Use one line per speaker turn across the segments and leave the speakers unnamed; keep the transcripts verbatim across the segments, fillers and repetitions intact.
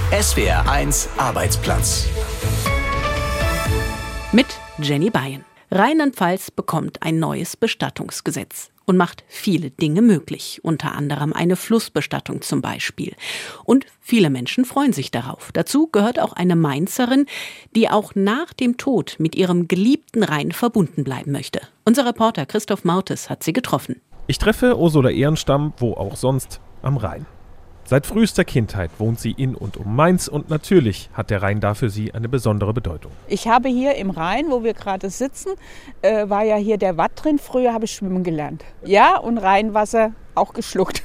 S W R eins Arbeitsplatz.
Mit Jenny Beyen. Rheinland-Pfalz bekommt ein neues Bestattungsgesetz und macht viele Dinge möglich, unter anderem eine Flussbestattung zum Beispiel. Und viele Menschen freuen sich darauf. Dazu gehört auch eine Mainzerin, die auch nach dem Tod mit ihrem geliebten Rhein verbunden bleiben möchte. Unser Reporter Christoph Mautes hat sie getroffen.
Ich treffe Ursula Ehrenstam, wo auch sonst, am Rhein. Seit frühester Kindheit wohnt sie in und um Mainz und natürlich hat der Rhein da für sie eine besondere Bedeutung.
Ich habe hier im Rhein, wo wir gerade sitzen, äh, war ja hier der Watt drin. Früher habe ich schwimmen gelernt. Ja, und Rheinwasser auch geschluckt.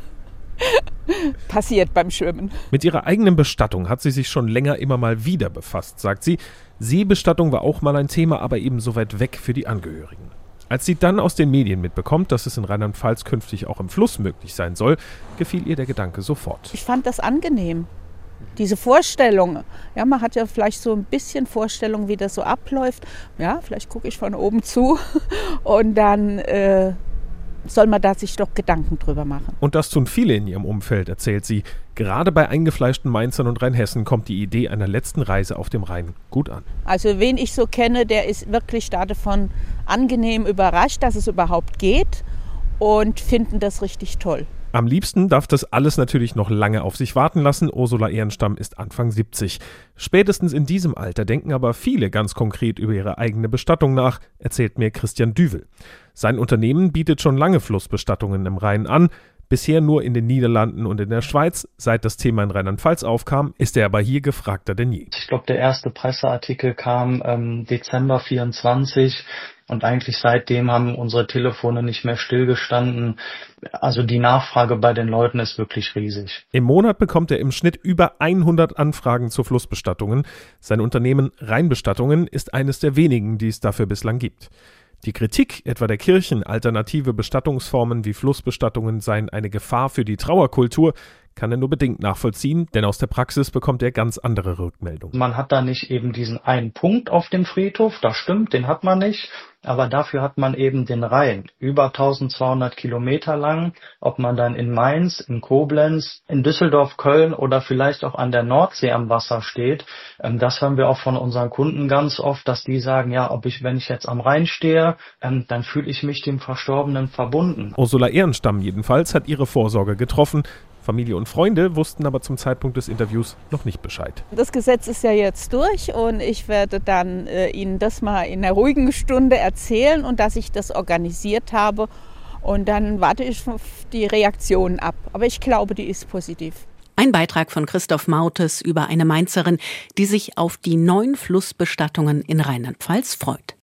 Passiert beim Schwimmen.
Mit ihrer eigenen Bestattung hat sie sich schon länger immer mal wieder befasst, sagt sie. Seebestattung war auch mal ein Thema, aber eben so weit weg für die Angehörigen. Als sie dann aus den Medien mitbekommt, dass es in Rheinland-Pfalz künftig auch im Fluss möglich sein soll, gefiel ihr der Gedanke sofort.
Ich fand das angenehm. Diese Vorstellung, ja, man hat ja vielleicht so ein bisschen Vorstellung, wie das so abläuft. Ja, vielleicht gucke ich von oben zu und dann äh, soll man da sich doch Gedanken drüber machen.
Und das tun viele in ihrem Umfeld, erzählt sie. Gerade bei eingefleischten Mainzern und Rheinhessen kommt die Idee einer letzten Reise auf dem Rhein gut an.
Also wen ich so kenne, der ist wirklich davon angenehm überrascht, dass es überhaupt geht und finden das richtig toll.
Am liebsten darf das alles natürlich noch lange auf sich warten lassen. Ursula Ehrenstam ist Anfang siebzig. Spätestens in diesem Alter denken aber viele ganz konkret über ihre eigene Bestattung nach, erzählt mir Christian Düvel. Sein Unternehmen bietet schon lange Flussbestattungen im Rhein an. Bisher nur in den Niederlanden und in der Schweiz. Seit das Thema in Rheinland-Pfalz aufkam, ist er aber hier gefragter denn je.
Ich glaube, der erste Presseartikel kam ähm, Dezember vierundzwanzig und eigentlich seitdem haben unsere Telefone nicht mehr stillgestanden. Also die Nachfrage bei den Leuten ist wirklich riesig.
Im Monat bekommt er im Schnitt über hundert Anfragen zu Flussbestattungen. Sein Unternehmen Rheinbestattungen ist eines der wenigen, die es dafür bislang gibt. Die Kritik etwa der Kirchen, alternative Bestattungsformen wie Flussbestattungen seien eine Gefahr für die Trauerkultur, kann er nur bedingt nachvollziehen, denn aus der Praxis bekommt er ganz andere Rückmeldungen.
Man hat da nicht eben diesen einen Punkt auf dem Friedhof, das stimmt, den hat man nicht, aber dafür hat man eben den Rhein, über eintausendzweihundert Kilometer lang, ob man dann in Mainz, in Koblenz, in Düsseldorf, Köln oder vielleicht auch an der Nordsee am Wasser steht. Das hören wir auch von unseren Kunden ganz oft, dass die sagen, ja, ob ich, wenn ich jetzt am Rhein stehe, dann fühle ich mich dem Verstorbenen verbunden.
Ursula Ehrenstam jedenfalls hat ihre Vorsorge getroffen. Familie und Freunde wussten aber zum Zeitpunkt des Interviews noch nicht Bescheid.
Das Gesetz ist ja jetzt durch und ich werde dann äh, Ihnen das mal in einer ruhigen Stunde erzählen und dass ich das organisiert habe. Und dann warte ich auf die Reaktion ab. Aber ich glaube, die ist positiv.
Ein Beitrag von Christoph Mautes über eine Mainzerin, die sich auf die neuen Flussbestattungen in Rheinland-Pfalz freut.